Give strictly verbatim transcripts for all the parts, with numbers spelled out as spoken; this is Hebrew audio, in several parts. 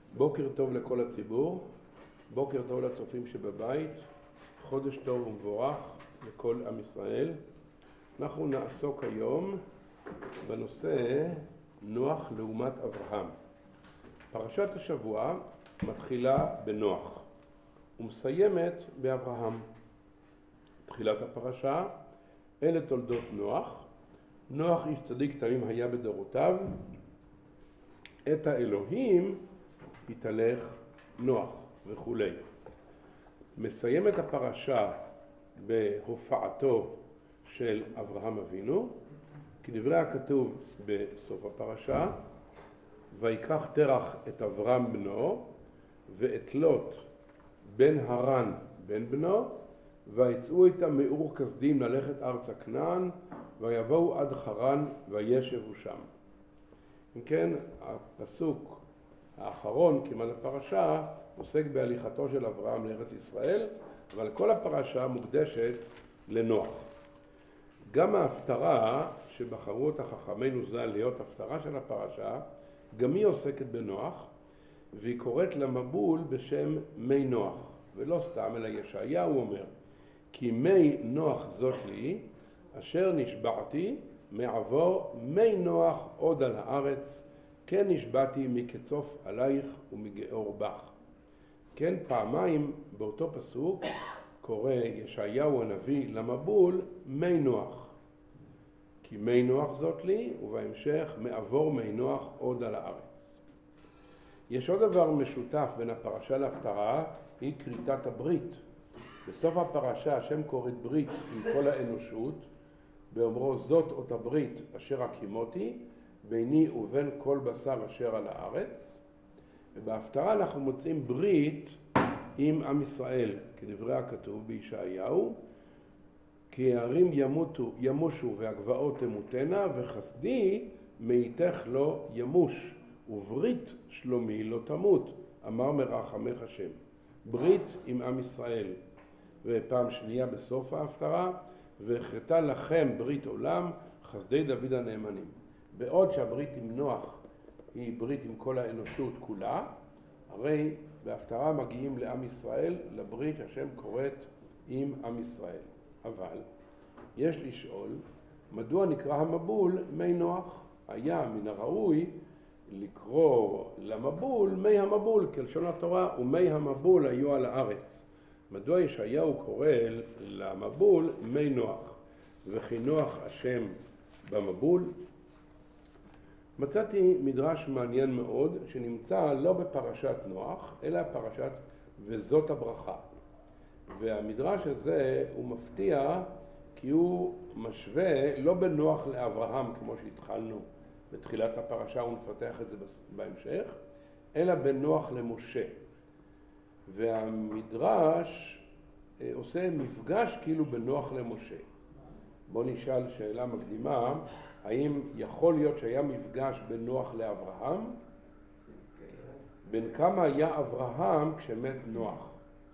בוקר טוב לכל הציבור, בוקר טוב לצופים שבבית, חודש טוב ומבורך לכל עם ישראל. אנחנו נעסוק היום בנושא נוח לעומת אברהם. פרשת השבוע מתחילה בנוח ומסיימת באברהם. תחילת הפרשה, אלה תולדות נוח. נוח איש צדיק תמים היה בדורותיו, את האלוהים התהלך נוח וכו'. מסיים את הפרשה בהופעתו של אברהם אבינו, כדברי הכתוב בסוף הפרשה, ויקח תרח את אברהם בנו ואת לוט בן הרן בן בנו, ויצאו איתם מאור כסדים ללכת ארצה כנען, ויבואו עד חרן וישבו שם. אם כן, הפסוק האחרון כמעט הפרשה עוסק בהליכתו של אברהם לארץ ישראל, אבל כל הפרשה מוקדשת לנוח. גם ההפטרה שבחרו אותה חכמינו ז"ל להיות הפטרה של הפרשה, גם היא עוסקת בנוח, והיא קוראת למבול בשם מי נוח, ולא סתם אלא ישעיהו אומר, כי מי נוח זאת לי, אשר נשבעתי מעבור מי נוח עוד על הארץ, כן נשבעתי מקצוף עלייך ומגאור בך. כן, פעמיים באותו פסוק קורא ישעיהו הנביא למבול מי נוח. כי מי נוח זאת לי, ובהמשך מעבור מי נוח עוד על הארץ. יש עוד דבר משותף בין הפרשה להפטרה, היא כריתת הברית. בסוף הפרשה השם כורת ברית עם כל האנושות, באומרו זאת אות הברית אשר הקימותי, ביני ובין כל בשר אשר על הארץ. ובהפטרה אנחנו מוצאים ברית עם עם ישראל, כדברי הכתוב בישעיהו, כי הערים ימותו, ימושו והגבעות תמותנה, וחסדי מאיתך לא ימוש, וברית שלומי לא תמות, אמר מרחמך השם. ברית עם עם ישראל. ופעם שנייה בסוף ההפטרה, והכרתה לכם ברית עולם, חסדי דוד הנאמנים. בעוד שהברית עם נוח היא ברית עם כל האנושות כולה, הרי בהפטרה מגיעים לעם ישראל לברית השם קוראת עם עם ישראל. אבל יש לשאול, מדוע נקרא המבול מי נוח? היה מן הראוי לקרוא למבול מי המבול, כלשון התורה, ומי המבול היו על הארץ. מדוע ישעיהו קורא למבול מי נוח? וכי נוח השם במבול? מצאתי מדרש מעניין מאוד שנמצא לא בפרשת נוח, אלא פרשת וזאת הברכה. והמדרש הזה הוא מפתיע כי הוא משווה לא בנוח לאברהם כמו שהתחלנו בתחילת הפרשה ונפתח את זה בהמשך, אלא בנוח למשה. והמדרש עושה מפגש כאילו בנוח למשה. בוא נשאל שאלה מקדימה, האם יכול להיות שהיה מפגש בין נוח לאברהם? בין כמה היה אברהם כשמת נוח?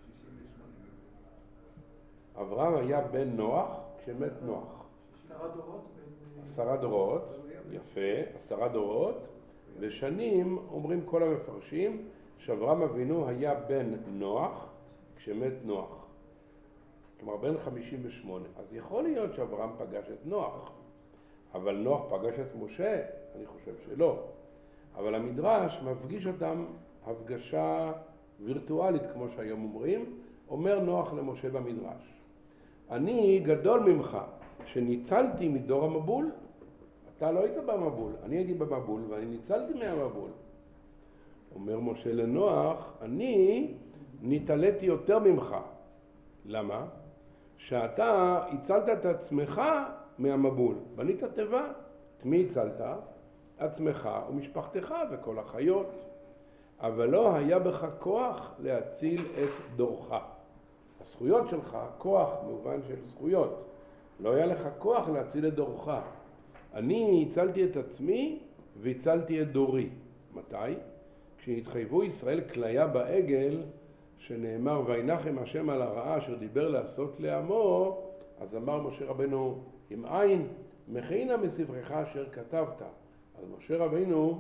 אברהם היה בן נוח כשמת נוח. עשרה דורות? עשרה דורות, יפה, עשרה דורות, ושנים אומרים כל המפרשים שאברהם אבינו היה בן נוח כשמת נוח. כלומר בן חמישים ושמונה. אז יכול להיות שאברהם פגש את נוח, אבל נוח פגש את משה? אני חושב שלא. אבל המדרש מפגיש אותם הפגשה וירטואלית, כמו שהיום אומרים, אומר נוח למשה במדרש. אני גדול ממך, שניצלתי מדור המבול, אתה לא היית במבול, אני הייתי במבול ואני ניצלתי מהמבול. אומר משה לנוח, אני ניתלתי יותר ממך. למה? שאתה הצלת את עצמך מהמבול. בנית תיבה, את מי הצלת? עצמך ומשפחתך וכל החיות. אבל לא היה בך כוח להציל את דורך. הזכויות שלך, כוח במובן של זכויות. לא היה לך כוח להציל את דורך. אני הצלתי את עצמי והצלתי את דורי. מתי? כשהתחייבו ישראל כליה בעגל, שנאמר וינחם השם על הרעה אשר דיבר לעשות לעמו, אז אמר משה רבנו, אם אין מכינה מספרך אשר כתבת. אז משה רבנו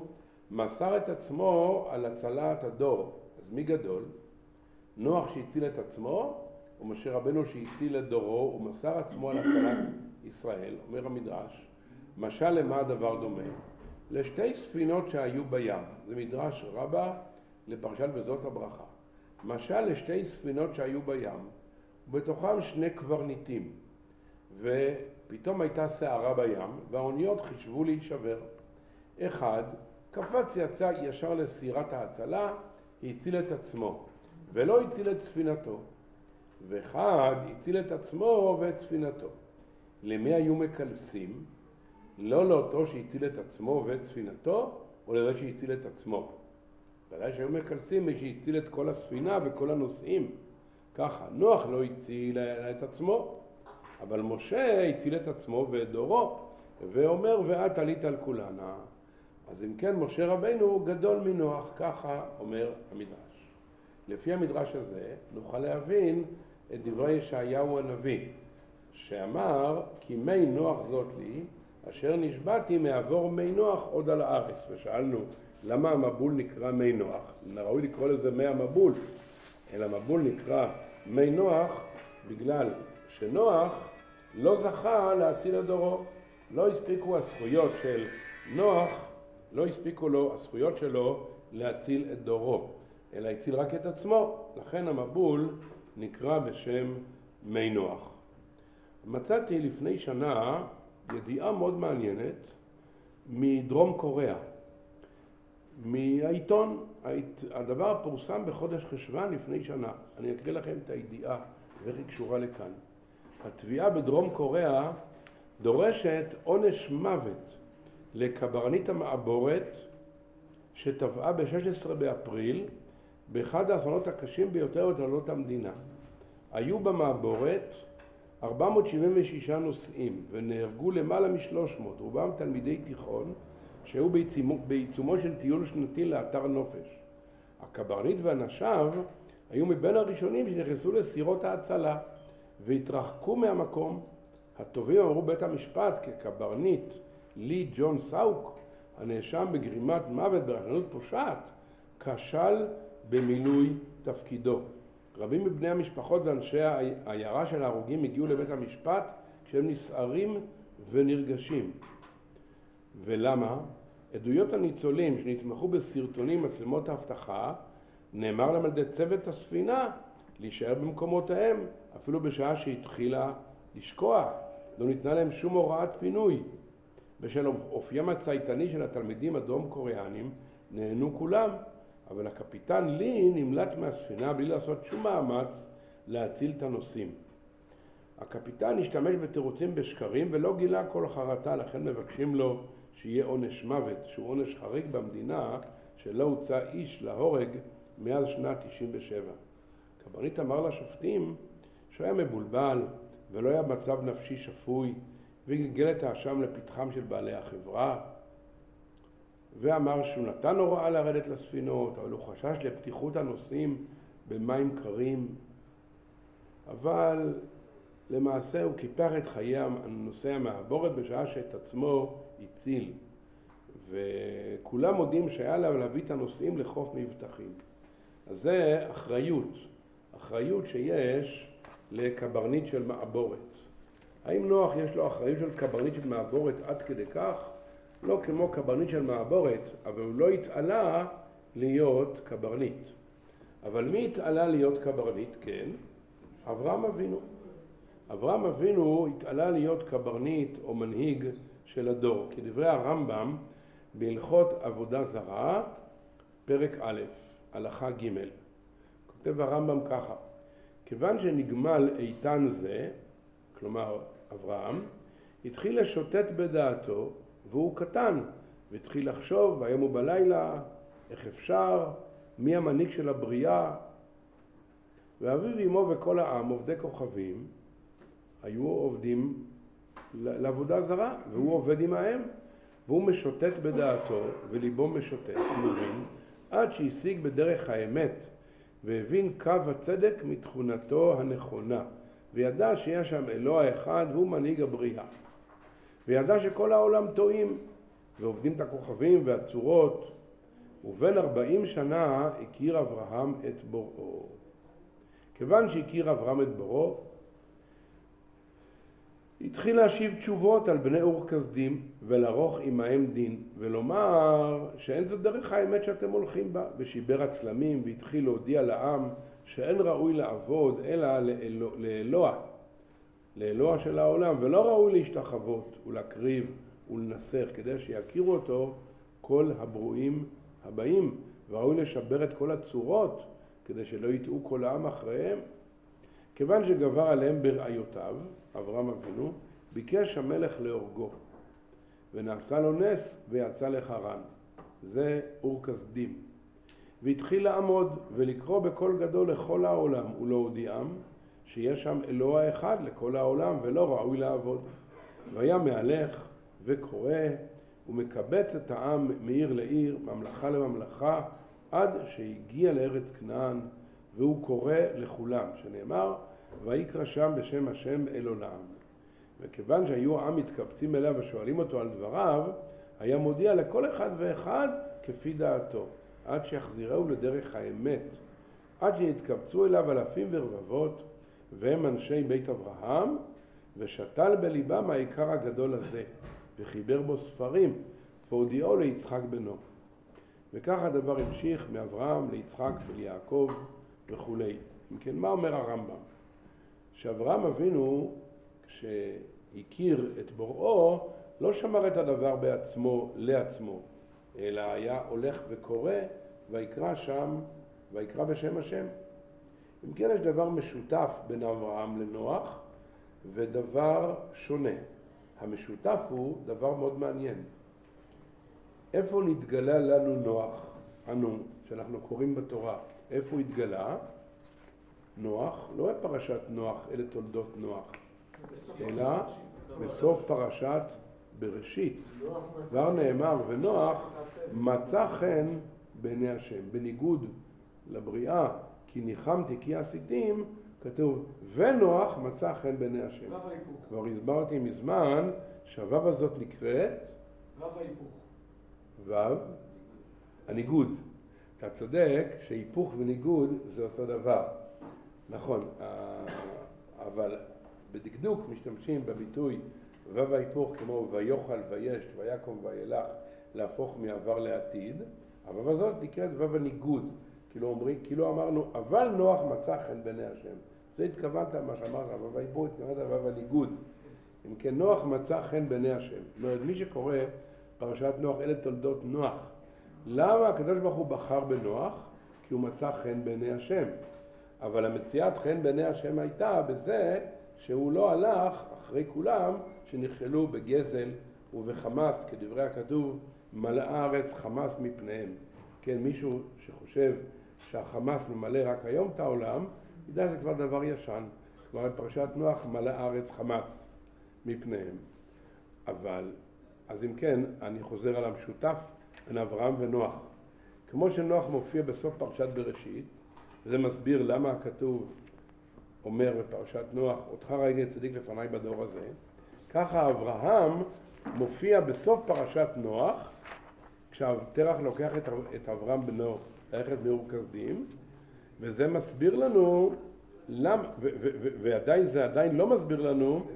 מסר את עצמו על הצלת הדור. אז מי גדול? נוח שהציל את עצמו, או משה רבנו שהציל את דורו, הוא מסר עצמו על הצלת ישראל, אומר המדרש. משל למה הדבר דומה? לשתי ספינות שהיו בים. זה מדרש רבה לפרשת בזאת הברכה. משל לשתי ספינות שהיו בים, ובתוכם שני קברניטים. ופתאום הייתה סערה בים, והאוניות חישבו להישבר. אחד קפץ יצא ישר לסירת ההצלה, הציל את עצמו, ולא הציל את ספינתו. ואחד הציל את עצמו ואת ספינתו. למי היו מקלסים? לא לאותו שהציל את עצמו ואת ספינתו, או לזה שהציל את עצמו. ודאי שהיו מקלסים מי שהציל את כל הספינה וכל הנוסעים. ככה, נוח לא הציל את עצמו, אבל משה הציל את עצמו ואת דורו, ואומר ואת עלית על כולנה. אז אם כן, משה רבנו גדול מנוח, ככה אומר המדרש. לפי המדרש הזה נוכל להבין את דברי ישעיהו הנביא, שאמר כי מי נוח זאת לי, אשר נשבעתי מעבור מי נוח עוד על הארץ. ושאלנו למה המבול נקרא מי נוח? ראוי לקרוא לזה מי המבול, אלא המבול נקרא מי נוח בגלל שנוח לא זכה להציל את דורו. לא הספיקו הזכויות של נוח, לא הספיקו לו הזכויות שלו להציל את דורו, אלא הציל רק את עצמו. לכן המבול נקרא בשם מי נוח. מצאתי לפני שנה ידיעה מאוד מעניינת מדרום קוריאה, מהעיתון. הדבר פורסם בחודש חשוון לפני שנה. אני אקריא לכם את הידיעה ואיך היא קשורה לכאן. התביעה בדרום קוריאה דורשת עונש מוות לקברניט המעבורת שטבעה ב-שישה עשר באפריל באחד האסונות הקשים ביותר בתולדות המדינה. היו במעבורת ארבע מאות שבעים ושישה נוסעים ונהרגו למעלה מ-שלוש מאות, רובם תלמידי תיכון שהיו בעיצומו, בעיצומו של טיול שנתי לאתר נופש. הקברניט ואנשיו היו מבין הראשונים שנכנסו לסירות ההצלה והתרחקו מהמקום. הטובים אמרו בית המשפט כי קברניט לי ג'ון סאוק, הנאשם בגרימת מוות ברשלנות פושעת, כשל במילוי תפקידו. רבים מבני המשפחות ואנשי העיירה של ההרוגים הגיעו לבית המשפט כשהם נסערים ונרגשים. ולמה? עדויות הניצולים שנתמכו בסרטונים מצלמות האבטחה, נאמר להם על ידי צוות הספינה להישאר במקומותיהם, אפילו בשעה שהתחילה לשקוע. לא ניתנה להם שום הוראת פינוי. בשל אופיים הצייתני של התלמידים הדרום קוריאנים נהנו כולם, אבל הקפיטן לי נמלט מהספינה בלי לעשות שום מאמץ להציל את הנוסעים. הקפיטן השתמש בתירוצים בשקרים ולא גילה כל חרטה, לכן מבקשים לו שיהיה עונש מוות, שהוא עונש חריג במדינה שלא הוצא איש להורג מאז שנת תשעים ושבע. קברניט אמר לשופטים שהוא היה מבולבל ולא היה מצב נפשי שפוי, וגלגל את האשם לפתחם של בעלי החברה, ואמר שהוא נתן הוראה לרדת לספינות, אבל הוא חשש לפתיחות הנוסעים במים קרים, אבל למעשה הוא קיפח את חיי הנוסע המעבורת בשעה שאת עצמו הציל, וכולם מודים שהיה לה להביא את הנוסעים לחוף מבטחים. אז זה אחריות, אחריות שיש לקברניט של מעבורת. האם נוח יש לו אחריות של קברניט של מעבורת עד כדי כך? לא כמו קברניט של מעבורת, אבל הוא לא התעלה להיות קברניט. אבל מי התעלה להיות קברניט? כן, אברהם אבינו. אברהם אבינו התעלה להיות קברניט או מנהיג של הדור. כדברי הרמב"ם בהלכות עבודה זרה, פרק א', הלכה ג'. כותב הרמב"ם ככה: כיוון שנגמל איתן זה, כלומר אברהם, התחיל לשוטט בדעתו, והוא קטן, והתחיל לחשוב ביום ובלילה איך אפשר, מי המנהיג של הבריאה. ואביו אמו וכל העם, עובדי כוכבים, היו עובדים לעבודה זרה, והוא עובד עמהם, והוא משוטט בדעתו, וליבו משוטט, מבין, עד שהשיג בדרך האמת, והבין קו הצדק מתכונתו הנכונה, וידע שיש שם אלוה אחד והוא מנהיג הבריאה. וידע שכל העולם טועים, ועובדים את הכוכבים והצורות, ובין ארבעים שנה הכיר אברהם את בוראו. כיוון שהכיר אברהם את בוראו, התחיל להשיב תשובות על בני אור כסדים ולערוך עמהם דין ולומר שאין זו דרך האמת שאתם הולכים בה, ושיבר הצלמים והתחיל להודיע לעם שאין ראוי לעבוד אלא לאלוה, לאלוה, לאלוה של העולם, ולא ראוי להשתחוות ולהקריב ולנסח, כדי שיכירו אותו כל הברואים הבאים, וראוי לשבר את כל הצורות כדי שלא יטעו כל העם אחריהם. כיוון שגבר עליהם ברעיותיו, אברהם אבינו, ביקש המלך להורגו, ונעשה לו נס ויצא לחרן. זה אור כסדים. והתחיל לעמוד ולקרוא בקול גדול לכל העולם ולהודיעם שיש שם אלוה אחד לכל העולם ולא ראוי לעבוד. והיה מהלך וקורא ומקבץ את העם מעיר לעיר, ממלכה לממלכה, עד שהגיע לארץ כנען, והוא קורא לכולם, שנאמר, ויקרא שם בשם השם אל עולם. וכיוון שהיו העם מתקבצים אליו ושואלים אותו על דבריו, היה מודיע לכל אחד ואחד כפי דעתו, עד שיחזירהו לדרך האמת, עד שיתקבצו אליו אלפים ורבבות, והם אנשי בית אברהם, ושתל בליבם העיקר הגדול הזה, וחיבר בו ספרים, והודיעו ליצחק בנו. וכך הדבר המשיך מאברהם ליצחק וליעקב וכו'. אם כן, מה אומר הרמב"ם? שאברהם אבינו, כשהכיר את בוראו, לא שמר את הדבר בעצמו לעצמו, אלא היה הולך וקורא, ויקרא שם, ויקרא בשם השם. אם כן, יש דבר משותף בין אברהם לנוח, ודבר שונה. המשותף הוא דבר מאוד מעניין. איפה נתגלה לנו נוח, אנו, שאנחנו קוראים בתורה? איפה הוא התגלה? נוח, לא בפרשת נוח, אלה תולדות נוח, אלא בסוף פרשת בראשית. כבר נאמר, ונוח מצא חן בעיני השם. בניגוד לבריאה, כי ניחמתי כי עשיתים, כתוב, ונוח מצא חן בעיני השם. כבר הסברתי מזמן שהוו הזאת נקראת וו ההיפוך. וו, הניגוד. אתה צודק שהיפוך וניגוד זה אותו דבר. נכון, אבל בדקדוק משתמשים בביטוי וו ההיפוך כמו ויוכל וישת ויקום וילך, להפוך מעבר לעתיד. הוו הזאת נקראת וו הניגוד. כאילו, אומרים, כאילו אמרנו, אבל נוח מצא חן בעיני השם. זה התכוונת מה שאמרת, וו ההיפוך התכוונת וו הניגוד. אם כן, נוח מצא חן בעיני השם. זאת אומרת, מי שקורא פרשת נוח, אלה תולדות נוח. למה הקדוש ברוך הוא בחר בנוח? כי הוא מצא חן בעיני השם. אבל המציאת חן בעיני השם הייתה בזה שהוא לא הלך אחרי כולם שנכשלו בגזל ובחמאס, כדברי הכתוב, מלאה הארץ חמאס מפניהם. כן, מישהו שחושב שהחמאס ממלא רק היום את העולם, ידע שזה כבר דבר ישן. כבר בפרשת נוח מלאה הארץ חמאס מפניהם. אבל, אז אם כן, אני חוזר על המשותף בין אברהם ונוח. כמו שנוח מופיע בסוף פרשת בראשית, זה מסביר למה הכתוב אומר בפרשת נוח, אותך ראיתי צדיק לפניי בדור הזה, ככה אברהם מופיע בסוף פרשת נוח, כשהתרח לוקח את, את אברהם בנו ללכת מאור כסדים, וזה מסביר לנו, למה, ו, ו, ו, ועדיין זה עדיין לא מסביר לנו,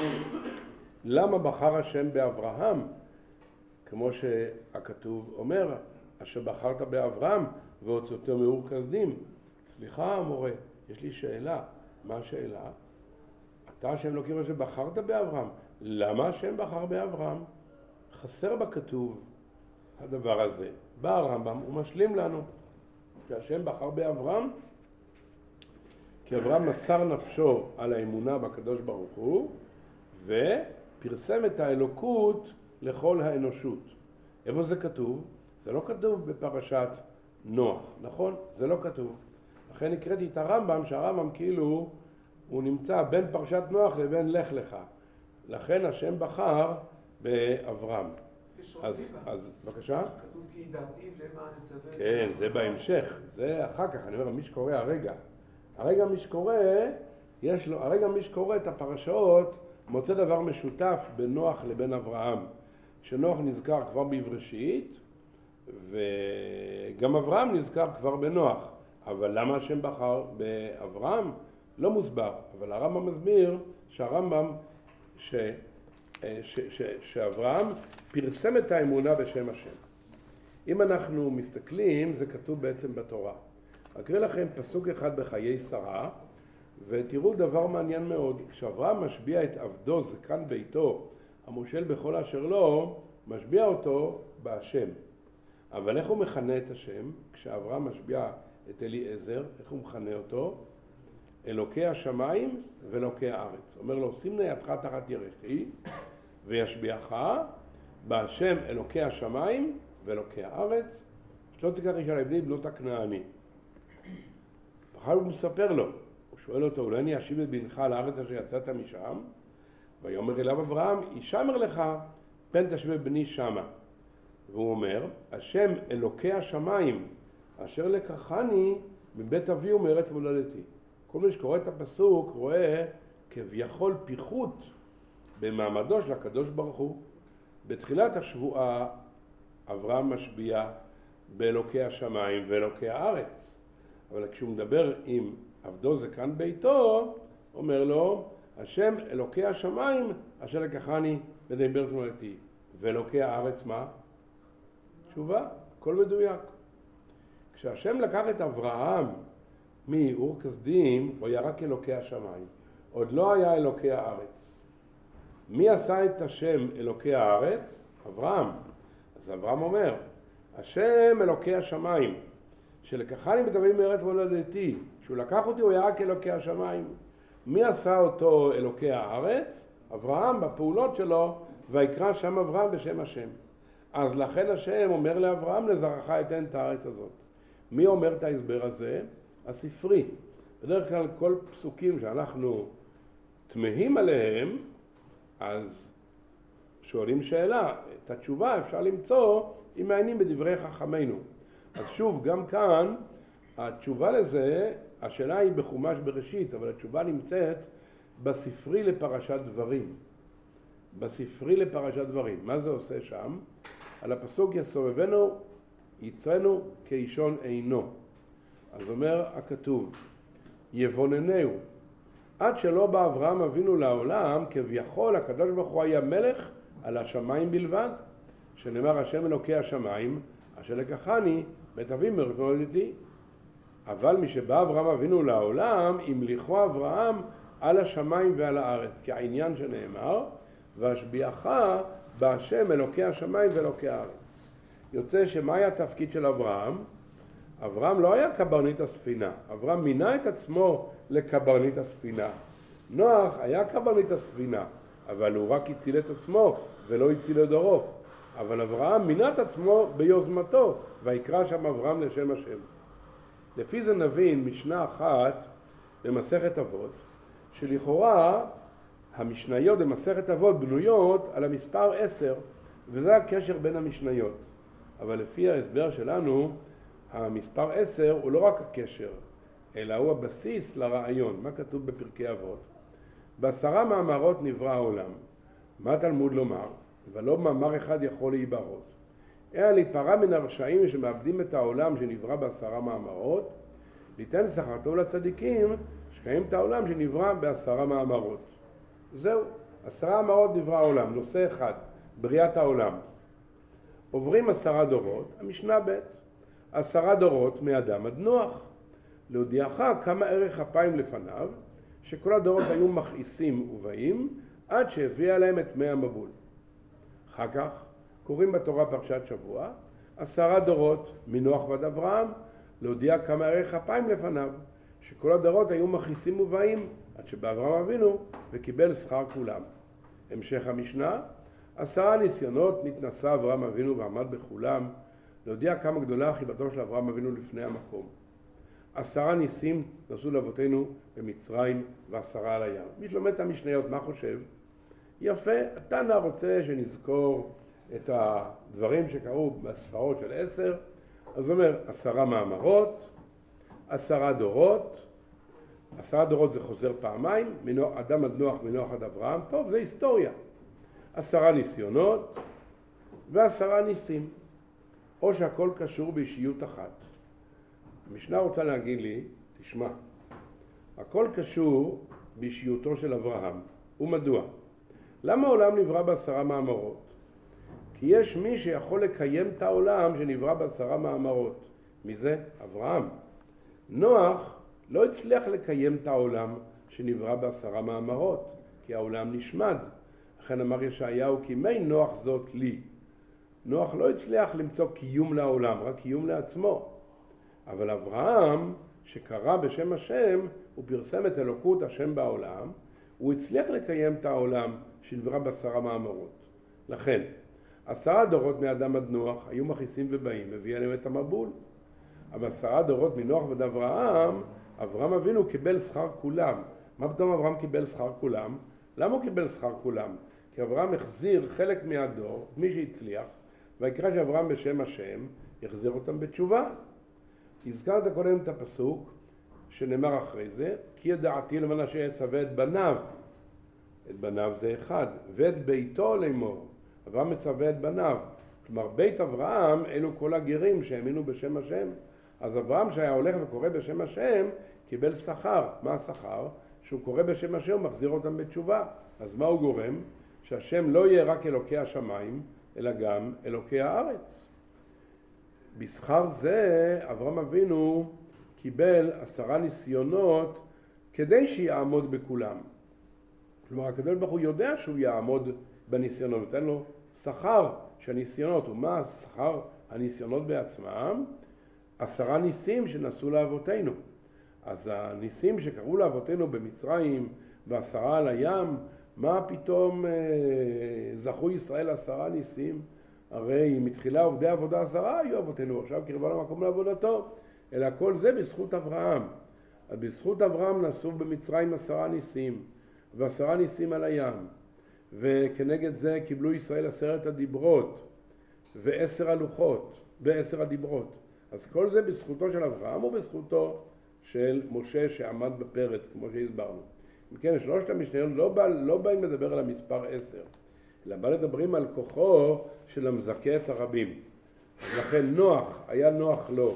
למה בחר השם באברהם, כמו שהכתוב אומר, אשר בחרת באברהם והוצאתו מאור כסדים. סליחה המורה, יש לי שאלה. מה השאלה? אתה השם אלוקים אשר בחרת באברהם. למה השם בחר באברהם? חסר בכתוב הדבר הזה. בא הרמב"ם ומשלים לנו שהשם בחר באברהם כי אברהם מסר נפשו על האמונה בקדוש ברוך הוא ופרסם את האלוקות לכל האנושות. איפה זה כתוב? זה לא כתוב בפרשת נוח, נכון? זה לא כתוב. לכן הקראתי את הרמב"ם, שהרמב"ם כאילו הוא נמצא בין פרשת נוח לבין לך לך. לכן השם בחר באברהם. אז, אז בבקשה? כתוב כי ידעתיו למען יצווה. כן, זה בהמשך. זה אחר כך, אני אומר, מי שקורא הרגע. הרגע מי שקורא, יש לו, הרגע מי שקורא את הפרשות, מוצא דבר משותף בין נוח לבין אברהם. שנוח נזכר כבר בבראשית, וגם אברהם נזכר כבר בנוח. אבל למה השם בחר באברהם? לא מוסבר. אבל הרמב"ם מסביר שהרמב"ם, ש, ש, ש, שאברהם פרסם את האמונה בשם השם. אם אנחנו מסתכלים, זה כתוב בעצם בתורה. אקריא לכם פסוק אחד בחיי שרה, ותראו דבר מעניין מאוד. כשאברהם משביע את עבדו זקן ביתו, המושל בכל אשר לו, משביע אותו בהשם. אבל איך הוא מכנה את השם? כשאברהם משביע את אליעזר, איך הוא מכנה אותו? אלוקי השמיים ואלוקי הארץ. אומר לו, שים נא ידך תחת ירכי וישביעך בהשם אלוקי השמיים ואלוקי הארץ, שלא תיקח אישה לבני בנות הכנעני. אחר הוא מספר לו, הוא שואל אותו, אולי אני אשיב את בנך לארץ אשר יצאת משם? ויאמר אליו אברהם, ישמר לך, פן תשיב את בני שמה. והוא אומר, השם אלוקי השמיים אשר לקחני מבית אבי ומארץ מולדתי. כל מי שקורא את הפסוק רואה כביכול פיחות במעמדו של הקדוש ברוך הוא. בתחילת השבועה אברהם משביע באלוקי השמיים ואלוקי הארץ. אבל כשהוא מדבר עם עבדו זקן ביתו, אומר לו, השם אלוקי השמיים אשר לקחני מבית אבי מולדתי. ואלוקי הארץ מה? תשובה, הכל מדויק. כשהשם לקח את אברהם מאור כסדים, הוא היה רק אלוקי השמיים. עוד לא היה אלוקי הארץ. מי עשה את השם אלוקי הארץ? אברהם. אז אברהם אומר, השם אלוקי השמיים, שלקחני מבית אבי מארץ מולדתי, כשהוא לקח אותי הוא היה רק אלוקי השמיים. מי עשה אותו אלוקי הארץ? אברהם בפעולות שלו, ויקרא שם אברהם בשם השם. אז לכן השם אומר לאברהם, לזרעך אתן את הארץ הזאת. מי אומר את ההסבר הזה? הספרי. בדרך כלל כל פסוקים שאנחנו תמהים עליהם, אז שואלים שאלה. את התשובה אפשר למצוא אם מעיינים בדברי חכמינו. אז שוב, גם כאן, התשובה לזה, השאלה היא בחומש בראשית, אבל התשובה נמצאת בספרי לפרשת דברים. בספרי לפרשת דברים. מה זה עושה שם? על הפסוק יסובבנו, יצרנו כאישון עינו. אז אומר הכתוב, יבוננהו, עד שלא בא אברהם אבינו לעולם, כביכול הקדוש ברוך הוא היה מלך על השמיים בלבד, שנאמר השם אלוקי השמיים, אשר לקחני בית אבי מארץ מולדתי. אבל משבא אברהם אבינו לעולם, המליכו אברהם על השמיים ועל הארץ, כי העניין שנאמר, והשביעך בהשם אלוקי השמיים ואלוקי הארץ. יוצא שמה היה התפקיד של אברהם? אברהם לא היה קברניט הספינה, אברהם מינה את עצמו לקברניט הספינה. נוח היה קברניט הספינה, אבל הוא רק הציל את עצמו ולא הציל את דורו. אבל אברהם מינה את עצמו ביוזמתו, ויקרא שם אברהם לשם השם. לפי זה נבין משנה אחת במסכת אבות, שלכאורה המשניות במסכת אבות בנויות על המספר עשר, וזה הקשר בין המשניות. אבל לפי ההסבר שלנו, המספר עשר הוא לא רק הקשר, אלא הוא הבסיס לרעיון. מה כתוב בפרקי אבות? בעשרה מאמרות נברא העולם. מה תלמוד לומר? ולא מאמר אחד יכול להיברות. אלא להיפרע מן הרשעים שמאבדים את העולם שנברא בעשרה מאמרות, ליתן שכר טוב לצדיקים שקיים את העולם שנברא בעשרה מאמרות. זהו, עשרה מאמרות נברא העולם, נושא אחד, בריאת העולם. עוברים עשרה דורות, המשנה ב' עשרה דורות מאדם עד נוח. להודיעך כמה ערך אפיים לפניו, שכל הדורות היו מכעיסים ובאים, עד שהביאה להם את מי המבול. אחר כך קוראים בתורה פרשת שבוע, עשרה דורות מנוח ועד אברהם, להודיע כמה ערך אפיים לפניו, שכל הדורות היו מכעיסים ובאים, עד שבא אברהם אבינו וקיבל שכר כולם. המשך המשנה, עשרה ניסיונות נתנסה אברהם אבינו ועמד בכולם, להודיע כמה גדולה החיבתו של אברהם אבינו לפני המקום. עשרה ניסים נעשו לאבותינו במצרים ועשרה על הים. מי שלומד את המשניות, מה חושב? יפה, התנא רוצה שנזכור את הדברים שקרו בספרות של עשר, אז הוא אומר עשרה מאמרות, עשרה דורות, עשרה דורות זה חוזר פעמיים, מנוח, אדם עד נוח, מנוח עד אברהם, טוב, זה היסטוריה. עשרה ניסיונות ועשרה ניסים. או שהכל קשור באישיות אחת. המשנה רוצה להגיד לי, תשמע, הכל קשור באישיותו של אברהם. ומדוע? למה העולם נברא בעשרה מאמרות? כי יש מי שיכול לקיים את העולם שנברא בעשרה מאמרות. מי זה? אברהם. נוח לא הצליח לקיים את העולם שנברא בעשרה מאמרות, כי העולם נשמד. לכן אמר ישעיהו, כי מי נוח זאת לי. נוח לא הצליח למצוא קיום לעולם, רק קיום לעצמו. אבל אברהם, שקרא בשם השם, הוא פרסם את אלוקות השם בעולם, הוא הצליח לקיים את העולם שנברא בעשרה מאמרות. לכן, עשרה דורות מאדם עד נוח היו מכעיסים ובאים, מביא עליהם את המבול. אבל עשרה דורות מנוח ועד אברהם, אברהם אבינו קיבל שכר כולם. מה פתאום אברהם קיבל שכר כולם? למה הוא קיבל שכר כולם? כי אברהם החזיר חלק מהדור, מי שהצליח, ויקרא שאברהם בשם השם, יחזיר אותם בתשובה. הזכרת קודם את הפסוק שנאמר אחרי זה, כי ידעתי למען אשר יצווה את בניו. את בניו זה אחד, ואת ביתו לאמור. אברהם מצווה את בניו. כלומר, בית אברהם אלו כל הגרים שהאמינו בשם השם. אז אברהם שהיה הולך וקורא בשם השם, קיבל שכר. מה השכר? שהוא קורא בשם השם ומחזיר אותם בתשובה. אז מה הוא גורם? שהשם לא יהיה רק אלוקי השמיים, אלא גם אלוקי הארץ. בשכר זה אברהם אבינו קיבל עשרה ניסיונות כדי שיעמוד בכולם. כלומר, הקדוש ברוך הוא יודע שהוא יעמוד בניסיונות, נותן לו שכר של ניסיונות. ומה שכר הניסיונות בעצמם? עשרה ניסים שנעשו לאבותינו. אז הניסים שקראו לאבותינו במצרים ועשרה על הים, מה פתאום אה, זכו ישראל עשרה ניסים? הרי מתחילה עובדי עבודה זרה היו אבותינו, עכשיו קרבה למקום לעבודתו. אלא כל זה בזכות אברהם. אז בזכות אברהם נעשו במצרים עשרה ניסים, ועשרה ניסים על הים. וכנגד זה קיבלו ישראל עשרת הדיברות, ועשר הלוחות, ועשר הדיברות. אז כל זה בזכותו של אברהם ובזכותו של משה שעמד בפרץ, כמו שהסברנו. אם כן, שלושת המשניות לא, בא, לא באים לדבר על המספר עשר, אלא בא לדברים על כוחו של המזכה את הרבים. לכן נוח, היה נוח לו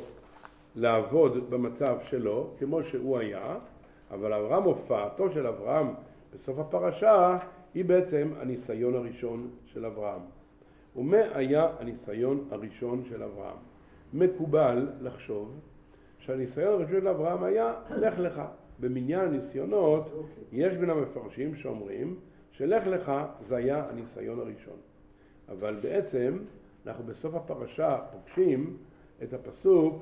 לעבוד במצב שלו, כמו שהוא היה, אבל אברהם, הופעתו של אברהם בסוף הפרשה, היא בעצם הניסיון הראשון של אברהם. ומה היה הניסיון הראשון של אברהם? מקובל לחשוב שהניסיון הראשון של אברהם היה לך לך. במניין הניסיונות יש בין המפרשים שאומרים שלך לך זה היה הניסיון הראשון. אבל בעצם אנחנו בסוף הפרשה פוגשים את הפסוק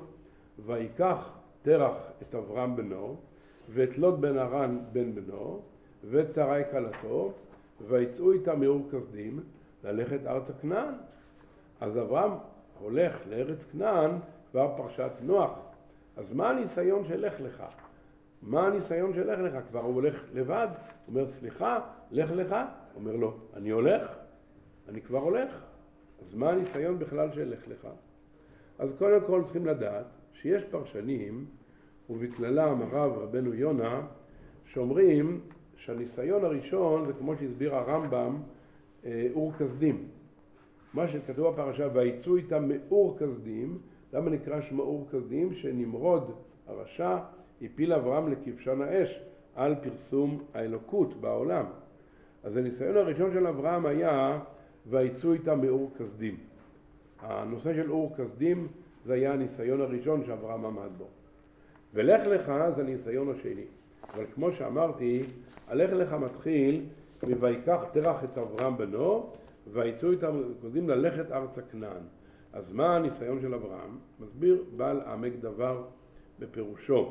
ויקח תרח את אברהם בנו ואת לוט בן הרן בן בנו ואת שרי כלתו ויצאו איתה מאור כסדים ללכת ארץ כנען. אז אברהם הולך לארץ כנען כבר פרשת נוח. אז מה הניסיון של לך לך? מה הניסיון של לך לך? כבר הוא הולך לבד, הוא אומר סליחה, לך לך, אומר לו אני הולך, אני כבר הולך. אז מה הניסיון בכלל של לך לך? אז קודם כל צריכים לדעת שיש פרשנים, ובכללם הרב רבנו יונה, שאומרים שהניסיון הראשון זה כמו שהסביר הרמב"ם, אור כסדים. מה שכתוב בפרשה, ויצאו איתם מאור כסדים, למה נקרא שמו אור כסדים? שנמרוד הרשע הפיל אברהם לכבשן האש על פרסום האלוקות בעולם. אז הניסיון הראשון של אברהם היה ויצאו איתם מאור כסדים. הנושא של אור כסדים זה היה הניסיון הראשון שאברהם עמד בו. ולך לך זה הניסיון השני. אבל כמו שאמרתי, הלך לך מתחיל מויקח תרח את אברהם בנו ויצאו איתם כסדים ללכת ארצה כנען. אז מה הניסיון של אברהם? מסביר בעל העמק דבר בפירושו.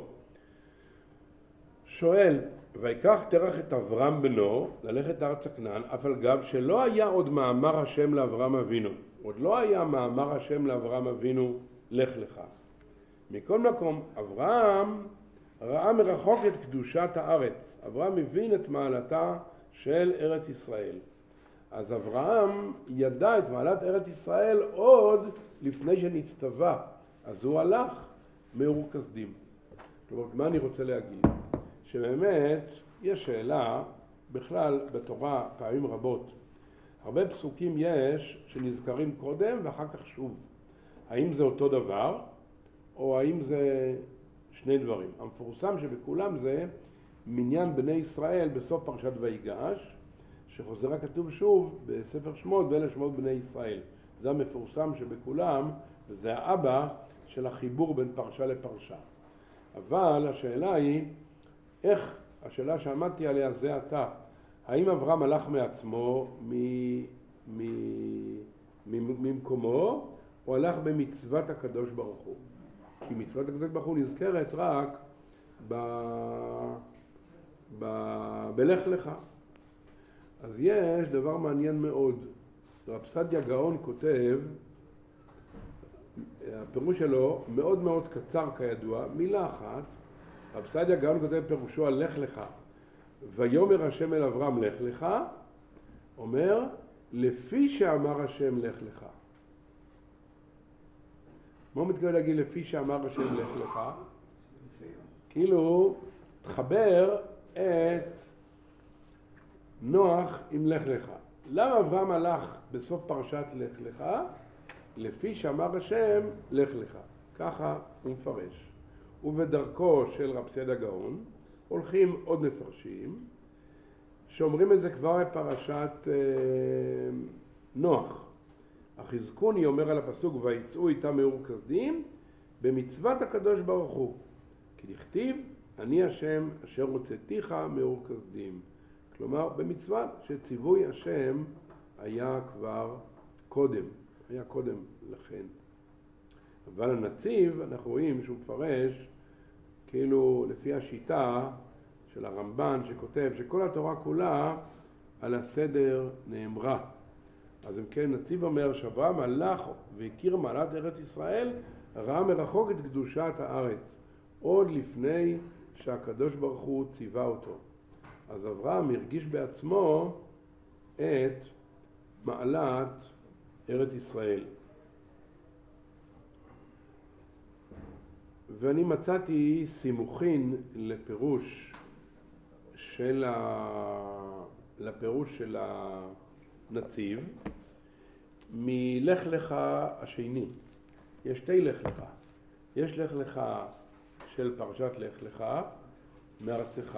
שואל, ויקח תרח את אברהם בנו ללכת ארצה כנען, אף על גב שלא היה עוד מאמר השם לאברהם אבינו. עוד לא היה מאמר השם לאברהם אבינו, לך לך. מכל מקום, אברהם ראה מרחוק את קדושת הארץ. אברהם מבין את מעלתה של ארץ ישראל. אז אברהם ידע את מעלת ארץ ישראל עוד לפני שנצטווה. אז הוא הלך מאור כסדים. כלומר, מה אני רוצה להגיד? שבאמת יש שאלה, בכלל בתורה פעמים רבות, הרבה פסוקים יש שנזכרים קודם ואחר כך שוב. האם זה אותו דבר, או האם זה שני דברים. המפורסם שבכולם זה מניין בני ישראל בסוף פרשת ויגש, שחוזר הכתוב שוב בספר שמות ואלה שמות בני ישראל. זה המפורסם שבכולם, וזה האבא של החיבור בין פרשה לפרשה. אבל השאלה היא, איך, השאלה שעמדתי עליה זה עתה, האם אברהם הלך מעצמו ממקומו, או הלך במצוות הקדוש ברוך הוא? כי מצוות הקדוש ברוך הוא נזכרת רק ב... ב... בלך לך. אז יש דבר מעניין מאוד. רב סעדיה גאון כותב, הפירוש שלו מאוד מאוד קצר כידוע, מילה אחת. רב סעדיה גאון כותב פירושו על לך לך. ויאמר השם אל אברהם לך לך, אומר לפי שאמר השם לך לך. מה הוא מתכוון להגיד לפי שאמר השם לך לך? כאילו תחבר את נוח עם לך לך. למה אברהם הלך בסוף פרשת לך לך? לפי שאמר השם לך לך. ככה הוא מפרש. ובדרכו של רב סעדיה גאון הולכים עוד מפרשים שאומרים את זה כבר בפרשת אה, נוח. החזקוני אומר על הפסוק ויצאו איתם מאור כשדים במצוות הקדוש ברוך הוא. כי נכתיב אני השם אשר הוצאתיך מאור כשדים. כלומר במצוות שציווי השם היה כבר קודם, היה קודם לכן. אבל הנציב אנחנו רואים שהוא מפרש כאילו לפי השיטה של הרמב"ן שכותב שכל התורה כולה על הסדר נאמרה. אז אם כן נציב אומר שאברהם הלך והכיר מעלת ארץ ישראל, ראה מרחוק את קדושת הארץ עוד לפני שהקדוש ברוך הוא ציווה אותו. אז אברהם הרגיש בעצמו את מעלת ארץ ישראל. ואני מצאתי סימוכין לפירוש של ה... לפירוש של הנציב מלך לך השני. יש שתי לך לך. יש לך לך של פרשת לך לך מארצך,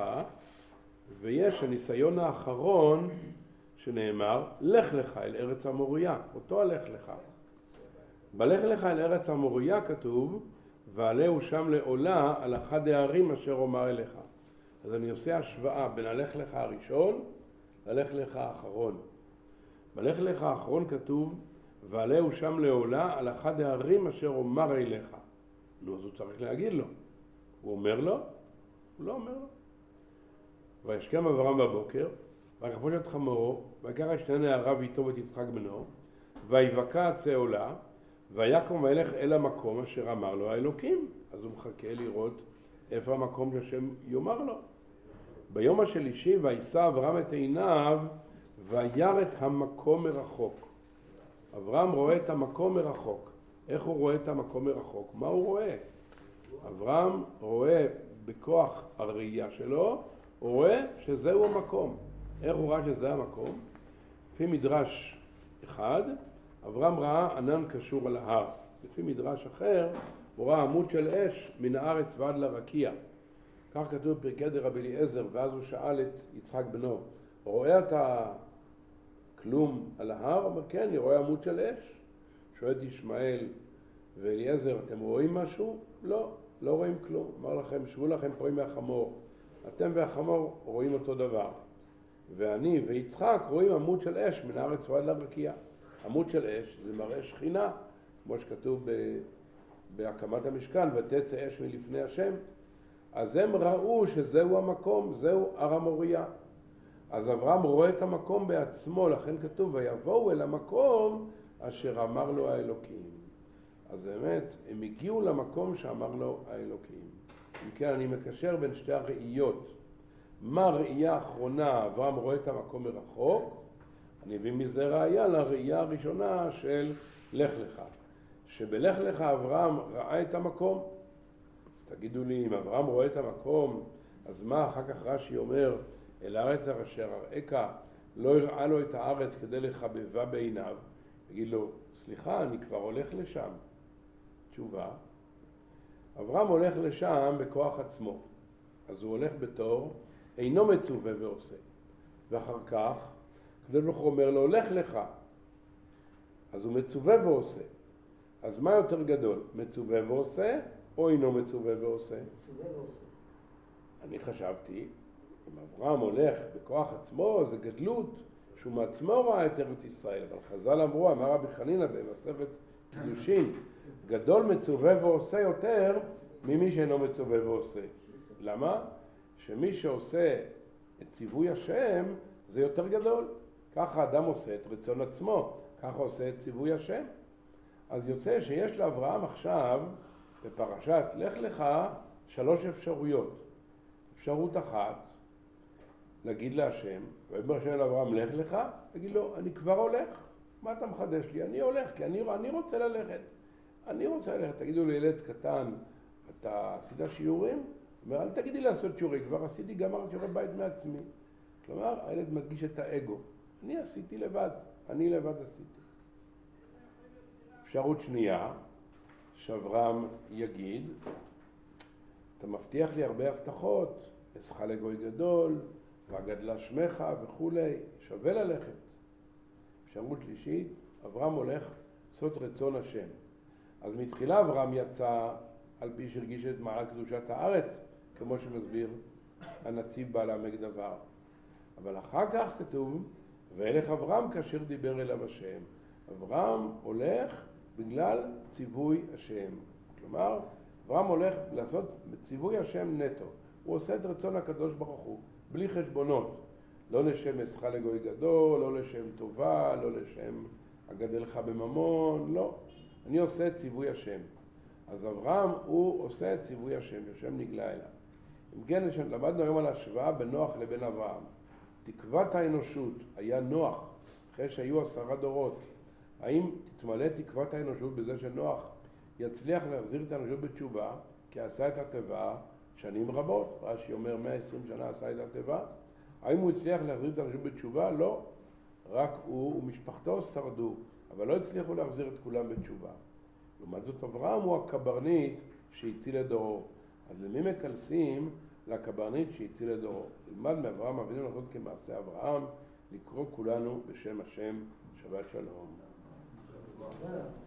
ויש הניסיון האחרון שנאמר לך לך אל ארץ המוריה, אותו הלך לך. בלך לך אל ארץ המוריה כתוב ועלהו שם לעולה על אחד הערים אשר אומר אליך. אז אני עושה השוואה בין הלך לך הראשון ללך לך האחרון. בלך לך האחרון כתוב ועלהו שם לעולה על אחד הערים אשר אומר אליך. נו, אז הוא צריך להגיד לו. הוא אומר לו? הוא לא אומר לו. וישכם אברהם בבוקר ויקפוץ את חמורו ויקח את שני נעריו איתו ואת יצחק בנו ויבקע עצי עולה ויקום וילך אל המקום אשר אמר לו האלוקים. אז הוא מחכה לראות איפה המקום שהשם יאמר לו. ביום השלישי וישא אברהם את עיניו וירא את המקום מרחוק. אברהם רואה את המקום מרחוק. איך הוא רואה את המקום מרחוק? מה הוא רואה? אברהם רואה בכוח הראייה שלו, הוא רואה שזהו המקום. איך הוא ראה שזה המקום? לפי מדרש אחד, אברהם ראה ענן קשור על ההר. לפי מדרש אחר, הוא ראה עמוד של אש מן הארץ ועד לרקיע. כך כתוב בפרקי דרבי אליעזר, ואז הוא שאל את יצחק בנו, רואה אתה כלום על ההר? הוא אומר, כן, אני רואה עמוד של אש. שואל את ישמעאל ואליעזר, אתם רואים משהו? לא, לא רואים כלום. אמר לכם, שבו לכם פרי מהחמור. אתם והחמור רואים אותו דבר. ואני ויצחק רואים עמוד של אש מן הארץ ועד לרקיע. עמוד של אש זה מראה שכינה, כמו שכתוב ב... בהקמת המשכן, ותצא אש מלפני השם. אז הם ראו שזהו המקום, זהו הר המוריה. אז אברהם רואה את המקום בעצמו, לכן כתוב, ויבואו אל המקום אשר אמר לו האלוקים. אז באמת, הם הגיעו למקום שאמר לו האלוקים. אם כן, אני מקשר בין שתי הראיות. מה הראייה האחרונה? אברהם רואה את המקום מרחוק. אני אביא מזה ראייה לראייה הראשונה של לך לך. שבלך לך אברהם ראה את המקום. תגידו לי, אם אברהם רואה את המקום, אז מה אחר כך רש"י אומר, אל הארץ אשר אראך, לא יראה לו את הארץ כדי לחבבה בעיניו. תגיד לו, סליחה, אני כבר הולך לשם. תשובה. אברהם הולך לשם בכוח עצמו. אז הוא הולך בתור, אינו מצווה ועושה. ואחר כך, הקדוש ברוך הוא אומר לו, הולך לך. אז הוא מצווה ועושה. אז מה יותר גדול? מצווה ועושה, או אינו מצווה ועושה? מצווה ועושה. אני חשבתי, אם אברהם הולך בכוח עצמו, זה גדלות, שהוא מעצמו ראה את ארץ ישראל. אבל חז"ל אמרו, אמר רבי חנינא במסכת קידושין, גדול מצווה ועושה יותר ממי שאינו מצווה ועושה. למה? שמי שעושה את ציווי השם זה יותר גדול. ככה אדם עושה את רצון עצמו, ככה עושה את ציווי השם. אז יוצא שיש לאברהם עכשיו, בפרשת לך לך, שלוש אפשרויות. אפשרות אחת, להגיד להשם, ואומר השם לאברהם, לך לך, להגיד לו, אני כבר הולך, מה אתה מחדש לי? אני הולך, כי אני, אני רוצה ללכת. אני רוצה ללכת. תגידו לילד קטן, אתה עשית שיעורים? הוא אומר, אל תגידי לעשות שיעורים, כבר עשיתי גמר שיעורי בית מעצמי. כלומר, הילד מדגיש את האגו. אני עשיתי לבד, אני לבד עשיתי. אפשרות שנייה, שאברהם יגיד, אתה מבטיח לי הרבה הבטחות, אשך לגוי גדול, וגדלה שמך וכולי, שווה ללכת. אפשרות שלישית, אברהם הולך לעשות רצון השם. אז מתחילה אברהם יצא על פי שהרגיש את מעלה קדושת הארץ, כמו שמסביר הנציב בעל עמק דבר. אבל אחר כך כתוב, וילך אברהם כאשר דיבר אליו השם. אברהם הולך בגלל ציווי השם. כלומר, אברהם הולך לעשות ציווי השם נטו. הוא עושה את רצון הקדוש ברוך הוא, בלי חשבונות. לא לשם אשך לגוי גדול, לא לשם טובה, לא לשם אגדלך בממון, לא. אני עושה את ציווי השם. אז אברהם הוא עושה את ציווי השם, השם נגלה אליו. אם כן, למדנו היום על השוואה בין נוח לבין אברהם. תקוות האנושות היה נוח, אחרי שהיו עשרה דורות. האם תתמלא תקוות האנושות בזה שנוח יצליח להחזיר את האנושות בתשובה, כי עשה את הטבע שנים רבות? רש"י אומר מאה ועשרים שנה עשה את הטבע. האם הוא הצליח להחזיר את האנושות בתשובה? לא. רק הוא ומשפחתו שרדו, אבל לא הצליחו להחזיר את כולם בתשובה. לעומת זאת אברהם הוא הקברניט שהציל את דורו. אז למי מקלסים? לקברניט שהציל את דורו. ללמד מאברהם אבינו לעשות כמעשה אברהם, לקרוא כולנו בשם השם. שבת שלום.